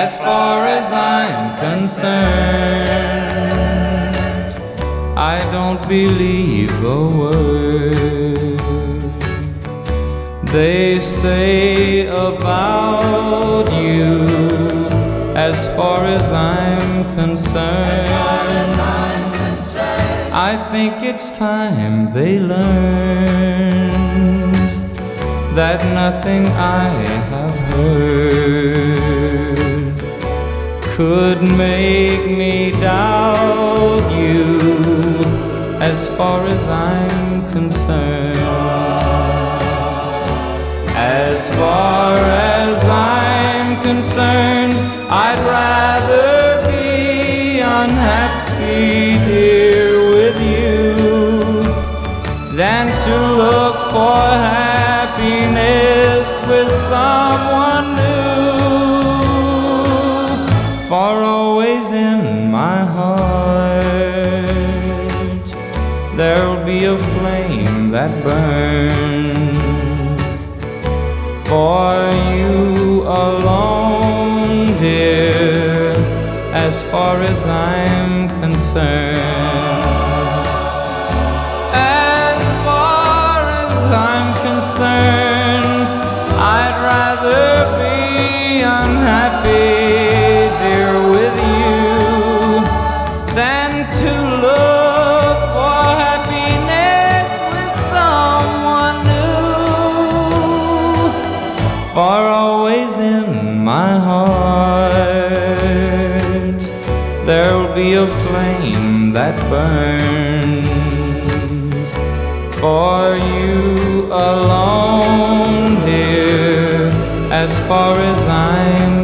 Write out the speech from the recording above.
as far as I'm concerned. I don't believe a word they say about you, as far as I'm concerned. I think it's time they learned that nothing I have heard could make me doubt you, as far as I'm concerned. As far as I'm concerned, I'd rather be unhappy, dear, with you, than to look for happiness with someone new. For always in my heart there'll be a flame that burns for you alone, dear, as far as I'm concerned. As far as I'm concerned, I'd rather be unhappy, dear, with you, than to look for happiness with someone new. For always in my heart there'll be a flame that burns for you alone, dear, as far as I'm